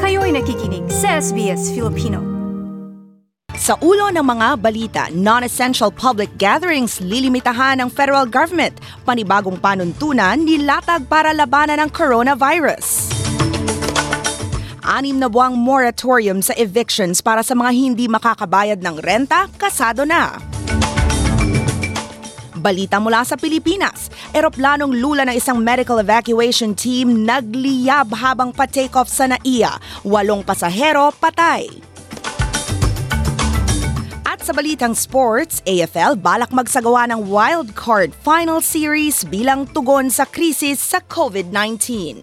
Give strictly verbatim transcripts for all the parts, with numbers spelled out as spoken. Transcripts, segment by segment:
Kayo'y nakikinig sa S B S Filipino. Sa ulo ng mga balita, non-essential public gatherings lilimitahan ng federal government. Panibagong panuntunan nilatag para labanan ng coronavirus. Anim na buwang moratorium sa evictions para sa mga hindi makakabayad ng renta, kasado na. Balita mula sa Pilipinas, eroplanong lula ng isang medical evacuation team nagliyab habang pa-take off sa Naiya. Walong pasahero patay. At sa balitang sports, A F L balak magsagawa ng wild card final series bilang tugon sa krisis sa COVID nineteen.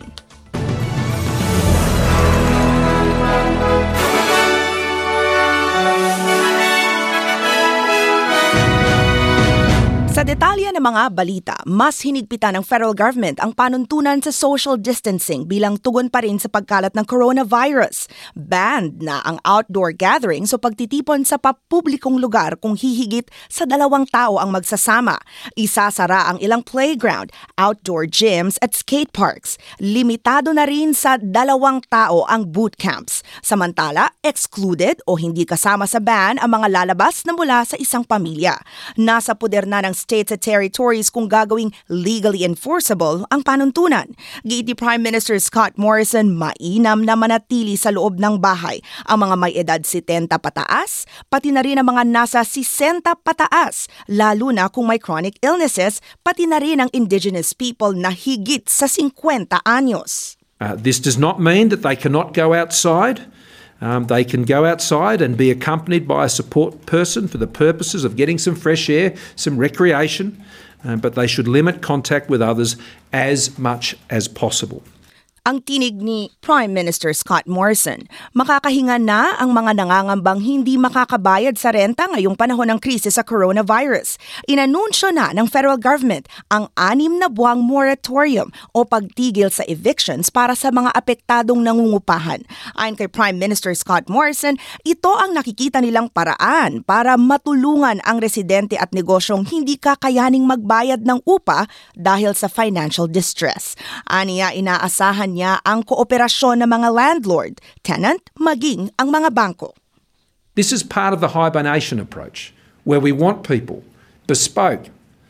Sa detalye ng mga balita, mas hinigpitan ng federal government ang panuntunan sa social distancing bilang tugon pa rin sa pagkalat ng coronavirus. Banned na ang outdoor gatherings o pagtitipon sa papublikong lugar kung hihigit sa dalawang tao ang magsasama. Isasara ang ilang playground, outdoor gyms at skate parks. Limitado na rin sa dalawang tao ang boot camps. Samantala, excluded o hindi kasama sa ban ang mga lalabas na mula sa isang pamilya. Nasa puder na ng states at territories kung gagawing legally enforceable ang panuntunan. Giit ni Prime Minister Scott Morrison, mainam na manatili sa loob ng bahay ang mga may edad setenta pataas, pati na rin ang mga nasa sesenta pataas, lalo na kung may chronic illnesses, pati na rin ang indigenous people na higit sa fifty anyos. Uh, this does not mean that they cannot go outside. Um, they can go outside and be accompanied by a support person for the purposes of getting some fresh air, some recreation, uh, but they should limit contact with others as much as possible. Ang tinig ni Prime Minister Scott Morrison, makakahinga na ang mga nangangambang hindi makakabayad sa renta ngayong panahon ng krisis sa coronavirus. Inanunsyo na ng federal government ang anim na buwang moratorium o pagtigil sa evictions para sa mga apektadong nangungupahan. Ayon kay Prime Minister Scott Morrison, ito ang nakikita nilang paraan para matulungan ang residente at negosyong hindi kakayaning magbayad ng upa dahil sa financial distress. Aniya, inaasahan niya ang kooperasyon ng mga landlord, tenant, maging ang mga bangko. This is part of the hibernation approach, where we want people, bespoke,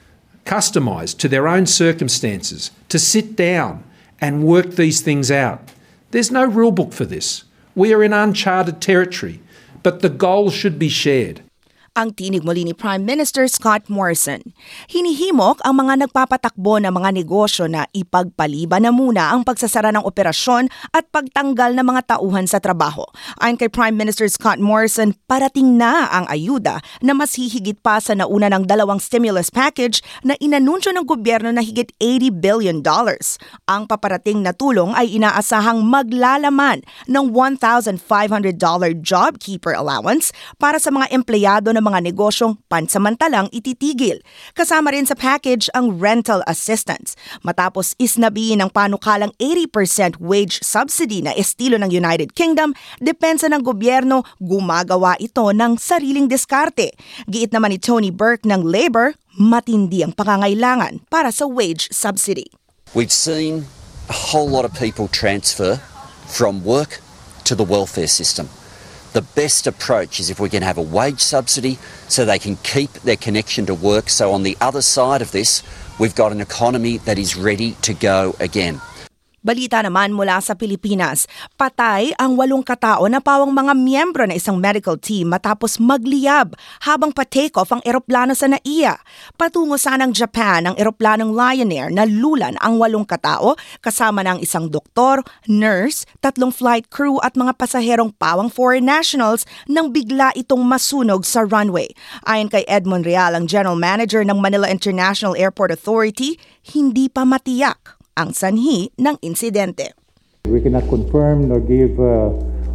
customised to their own circumstances, to sit down and work these things out. There's no rule book for this. We are in uncharted territory, but the goal should be shared. Ang tinig muli ni Prime Minister Scott Morrison. Hinihimok ang mga nagpapatakbo ng mga negosyo na ipagpaliban na muna ang pagsasara ng operasyon at pagtanggal ng mga tauhan sa trabaho. Ayon kay Prime Minister Scott Morrison, parating na ang ayuda na mas hihigit pa sa nauna ng dalawang stimulus package na inanunsyo ng gobyerno na higit eighty billion dollars. Ang paparating na tulong ay inaasahang maglalaman ng one thousand five hundred dollars JobKeeper allowance para sa mga empleyado ng mga negosyong pansamantalang ititigil. Kasama rin sa package ang rental assistance. Matapos isnabihin ng panukalang eighty percent wage subsidy na estilo ng United Kingdom, depensa ng gobyerno, gumagawa ito ng sariling diskarte. Giit naman ni Tony Burke ng Labour, matindi ang pangangailangan para sa wage subsidy. We've seen a whole lot of people transfer from work to the welfare system. The best approach is if we can have a wage subsidy so they can keep their connection to work. So on the other side of this, we've got an economy that is ready to go again. Balita naman mula sa Pilipinas, patay ang walong katao na pawang mga miyembro na isang medical team matapos magliyab habang pa-take off ang eroplano sa Naiya. Patungo sanang Japan ang eroplanong Lion Air na lulan ang walong katao kasama ng isang doktor, nurse, tatlong flight crew at mga pasaherong pawang foreign nationals nang bigla itong masunog sa runway. Ayon kay Edmond Real, ang General Manager ng Manila International Airport Authority, hindi pa matiyak ang sanhi ng insidente. We cannot confirm nor give, uh,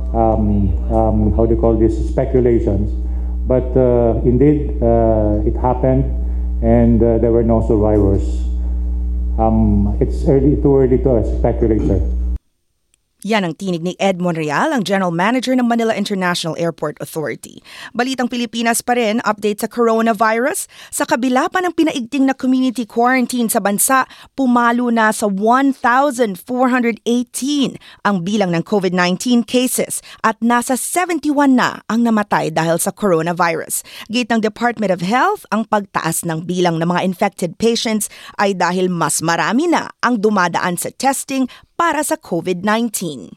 um, um, how do you call this, speculations. But uh, indeed, uh, it happened and uh, there were no survivors. Um, it's early, too early to speculate, sir. Yan ang tinig ni Ed Monreal, ang General Manager ng Manila International Airport Authority. Balitang Pilipinas pa rin, update sa coronavirus. Sa kabila pa ng pinaigting na community quarantine sa bansa, pumalo na sa one thousand four hundred eighteen ang bilang ng COVID nineteen cases at nasa seventy-one na ang namatay dahil sa coronavirus. Gate ng Department of Health, ang pagtaas ng bilang ng mga infected patients ay dahil mas marami na ang dumadaan sa testing para sa COVID nineteen.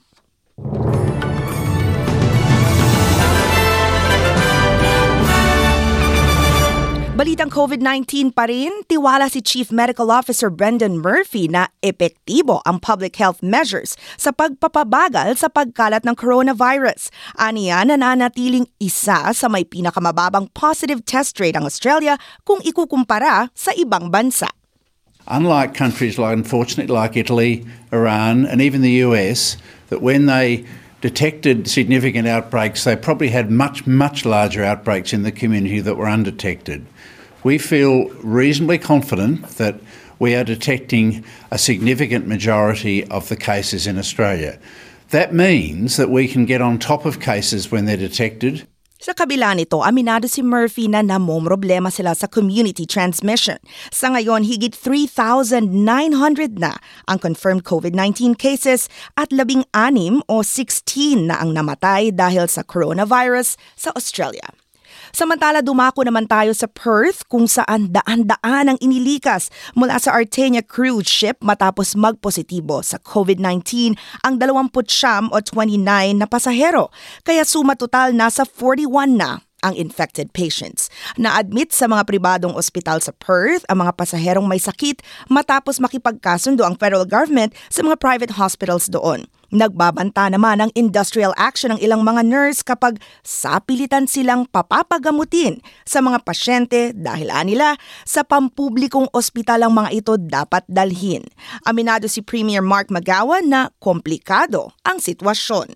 Balitang COVID nineteen pa rin, tiwala si Chief Medical Officer Brendan Murphy na epektibo ang public health measures sa pagpapabagal sa pagkalat ng coronavirus. Aniya, nananatiling isa sa may pinakamababang positive test rate ang Australia kung ikukumpara sa ibang bansa. Unlike countries like, unfortunately, like Italy, Iran, and even the U S, that when they detected significant outbreaks, they probably had much, much larger outbreaks in the community that were undetected. We feel reasonably confident that we are detecting a significant majority of the cases in Australia. That means that we can get on top of cases when they're detected. Sa kabila nito, aminado si Murphy na namomroblema sila sa community transmission. Sa ngayon, higit three thousand nine hundred na ang confirmed COVID nineteen cases at labing anim o sixteen na ang namatay dahil sa coronavirus sa Australia. Samantala, dumako naman tayo sa Perth kung saan daan-daan ang inilikas mula sa Artenia cruise ship matapos magpositibo sa COVID nineteen ang twenty-nine o twenty-nine na pasahero. Kaya suma total nasa forty-one na ang infected patients. Na-admit sa mga pribadong ospital sa Perth ang mga pasaherong may sakit matapos makipagkasundo ang federal government sa mga private hospitals doon. Nagbabanta naman ang industrial action ng ilang mga nurse kapag sapilitan silang papapagamutin sa mga pasyente dahil anila sa pampublikong ospital ang mga ito dapat dalhin. Aminado si Premier Mark McGowan na komplikado ang sitwasyon.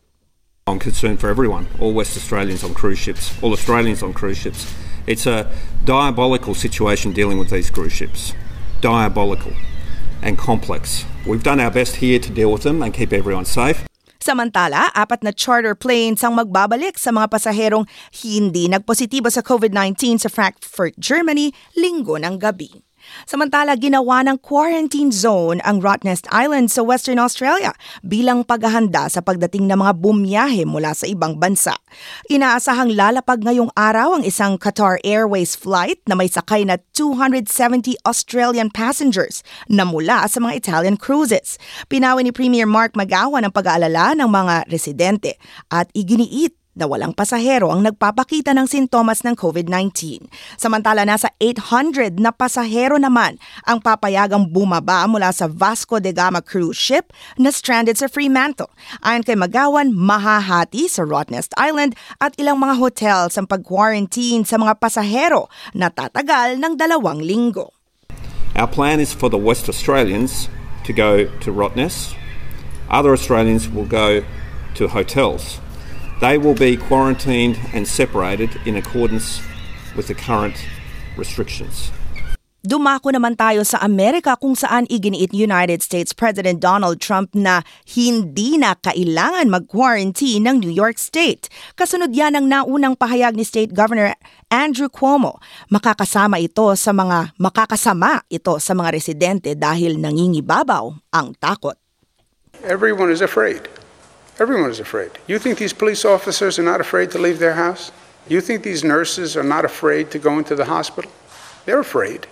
I'm concerned for everyone, all West Australians on cruise ships, all Australians on cruise ships. It's a diabolical situation dealing with these cruise ships. Diabolical and complex. We've done our best here to deal with them and keep everyone safe. Samantala, apat na charter planes ang magbabalik sa mga pasaherong hindi nagpositibo sa COVID nineteen sa Frankfurt, Germany, linggo ng gabi. Samantala, ginawa ng quarantine zone ang Rottnest Island sa Western Australia bilang paghahanda sa pagdating ng mga bumiyahe mula sa ibang bansa. Inaasahang lalapag ngayong araw ang isang Qatar Airways flight na may sakay na two hundred seventy Australian passengers na mula sa mga Italian cruises. Pinawi ni Premier Mark McGowan ang pag-aalala ng mga residente at iginiit na walang pasahero ang nagpapakita ng sintomas ng COVID nineteen. Samantala, nasa eight hundred na pasahero naman ang papayagang bumaba mula sa Vasco da Gama cruise ship na stranded sa Fremantle. Ayon kay McGowan, mahahati sa Rottnest Island at ilang mga hotels ang pag-quarantine sa mga pasahero na tatagal ng dalawang linggo. Our plan is for the West Australians to go to Rottnest. Other Australians will go to hotels. They will be quarantined and separated in accordance with the current restrictions. Dumako naman tayo sa Amerika kung saan iginiit United States President Donald Trump na hindi na kailangan mag-quarantine ng New York State. Kasunod yan ang naunang pahayag ni State Governor Andrew Cuomo. Makakasama ito sa mga makakasama ito sa mga residente dahil nangingibabaw ang takot. Everyone is afraid. Everyone is afraid. You think these police officers are not afraid to leave their house? You think these nurses are not afraid to go into the hospital? They're afraid.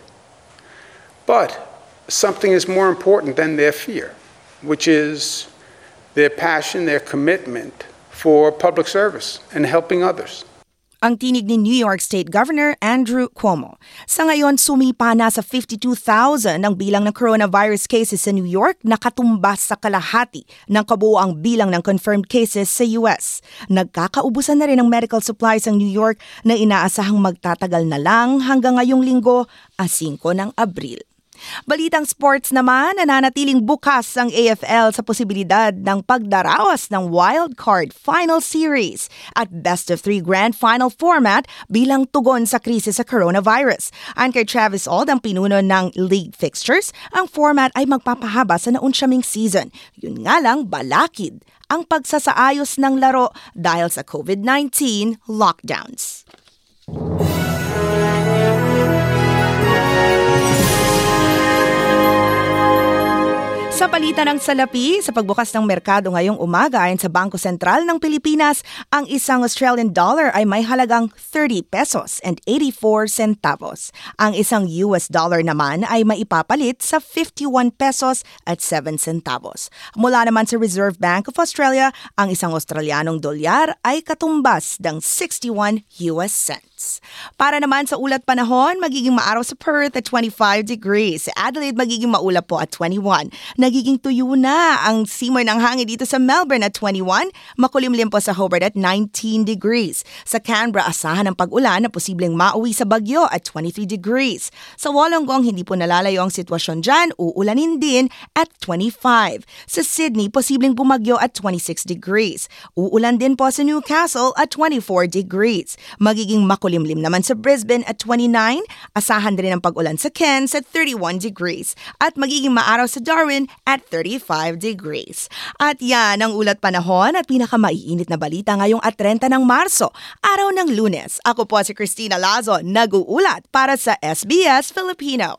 But something is more important than their fear, which is their passion, their commitment for public service and helping others. Ang tinig ni New York State Governor Andrew Cuomo. Sa ngayon, sumipa na sa fifty-two thousand ang bilang ng coronavirus cases sa New York, nakatumbas sa kalahati ng kabuoang bilang ng confirmed cases sa U S. Nagkakaubusan na rin ng medical supplies ang New York na inaasahang magtatagal na lang hanggang ngayong linggo, as five ng Abril. Balitang sports naman, nananatiling bukas ang A F L sa posibilidad ng pagdaraos ng Wild Card Final Series at Best of Three Grand Final format bilang tugon sa krisis sa coronavirus. Ayon kay Travis Auld, ang pinuno ng league fixtures, ang format ay magpapahaba sa naunsyaming season. Yun nga lang, balakid ang pagsasaayos ng laro dahil sa COVID nineteen lockdowns. Sa palitan ng salapi, sa pagbukas ng merkado ngayong umaga ayon sa Bangko Sentral ng Pilipinas, ang isang Australian dollar ay may halagang thirty pesos and eighty-four centavos. Ang isang U S dollar naman ay maipapalit sa fifty-one pesos at seven centavos. Mula naman sa Reserve Bank of Australia, ang isang Australianong dolyar ay katumbas ng sixty-one U S cents. Para naman sa ulat panahon, magiging maaraw sa Perth at twenty-five degrees. Sa Adelaide, magiging maulap po at twenty-one. Nagiging tuyo na ang simoy ng hangin dito sa Melbourne at twenty-one. Makulimlim po sa Hobart at nineteen degrees. Sa Canberra, asahan ang pag-ulan na posibleng mauwi sa bagyo at twenty-three degrees. Sa Wollongong, hindi po nalalayo ang sitwasyon dyan. Uulanin din at twenty-five. Sa Sydney, posibleng bumagyo at twenty-six degrees. Uulan din po sa Newcastle at twenty-four degrees. Magiging makulimlim naman sa Brisbane at twenty-nine. Asahan din ang pag-ulan sa Cairns at thirty-one degrees. At magiging maaraw sa Darwin at thirty-five degrees. At yan ang ulat panahon at pinakamaiinit na balita ngayong at thirty ng Marso, araw ng Lunes. Ako po si Christina Lazo, nag-uulat para sa S B S Filipino.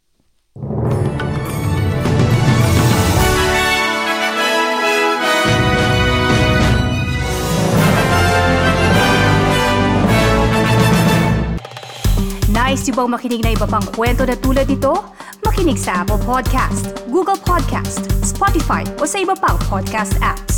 Nice yung bang makinig na iba pang kwento na tulad ito? Makinig sa Apple Podcast, Google Podcast, Spotify o sa iba pang podcast apps.